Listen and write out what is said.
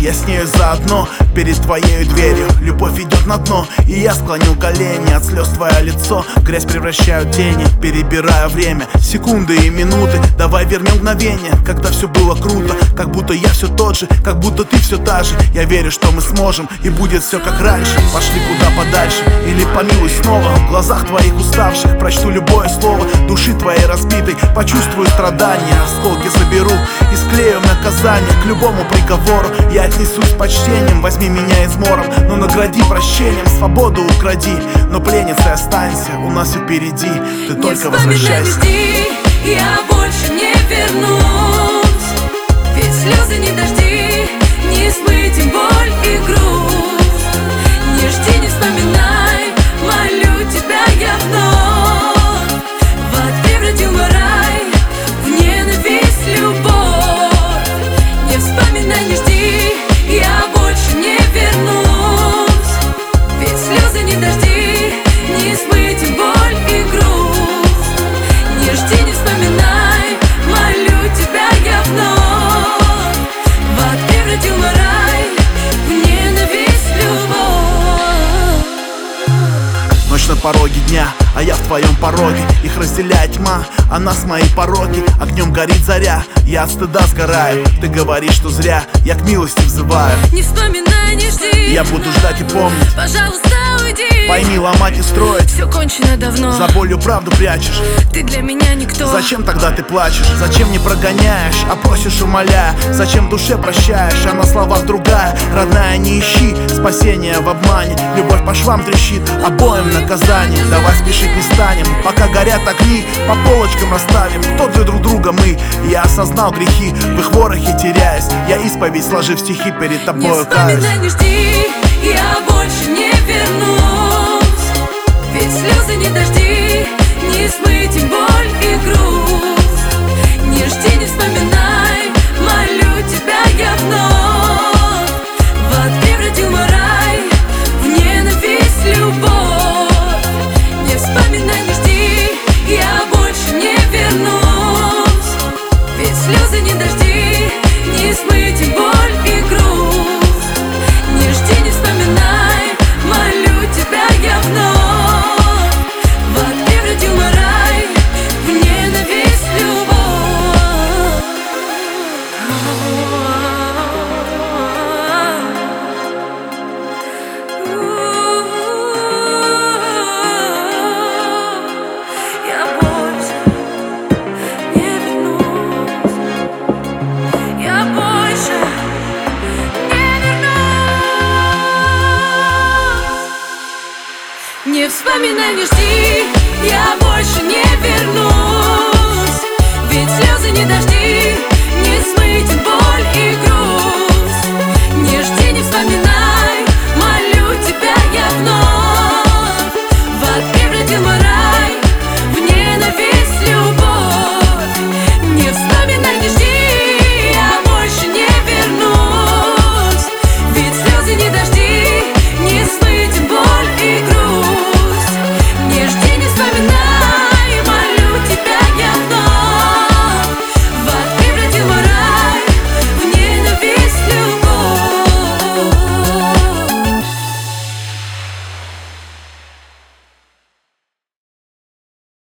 Я с нею заодно перед твоей дверью. Любовь идет на дно, и я склонил колени. От слез твое лицо грязь превращают тени. Перебираю время, секунды и минуты. Давай вернем мгновение, когда все было круто. Как будто я все тот же, как будто ты все та же. Я верю, что мы сможем, и будет все как раньше. Пошли куда подальше, или помилуй снова. В глазах твоих уставших прочту любое слово. Души твоей разбитой почувствую страдания. Осколки заберу и склею наказание. К любому приговору я отнесусь с почтением. Возьми меня измором, но награди прощением. Свободу укради, но пленницей останься. У нас все впереди, ты только возвращайся. Я больше не вернусь, ведь слезы не дожди, не смыть им боль и грусть. Не жди, не вспоминай, молю тебя я вновь. В ад превратил мой рай в ненависть, любовь. Не вспоминай, не жди, я больше не вернусь, ведь слезы не дожди, не смыть им боль и грусть. Не жди, не вспоминай, молю тебя я вновь. В ад превратил мой рай в ненависть, любовь. Ночь на пороге дня, а я в твоем пороге. Их разделяет тьма, а нас мои пороки. Огнем горит заря, я от стыда сгораю. Ты говоришь, что зря, я к милости взываю. Не вспоминай, не жди, я буду ждать и помнить. Пожалуйста, уйди. Пойми, ломать и строить все кончено давно. За болью правду прячешь. Ты для меня никто. Зачем тогда ты плачешь? Зачем не прогоняешь, а просишь, умоляя? Зачем душе прощаешь, а на словах другая? Родная, не ищи спасения в обмане. Любовь по швам трещит, обоим наказание. Давай спешить не станем, пока горят огни. По полочкам расставим, кто для друг друга мы. Я осознал грехи, в их ворохе теряясь. Я исповедь, сложив стихи перед тобою, каюсь. Не вспоминай, не жди, я больше не вернусь, ведь слезы не дожди, не смыть им боль и грусть. Не жди, не вспоминай, молю тебя я вновь. В ад превратил мой рай в ненависть, любовь. Не вспоминай, не жди, я больше не вернусь, ведь слезы не дожди, не смыть им боль и грусть. Не жди, не вспоминай, молю тебя я вновь. В ад превратил мой рай в ненависть, любовь. Я больше не вернусь, я больше не вернусь. Не вспоминай, не жди, я больше не вернусь, ведь слезы не дожди,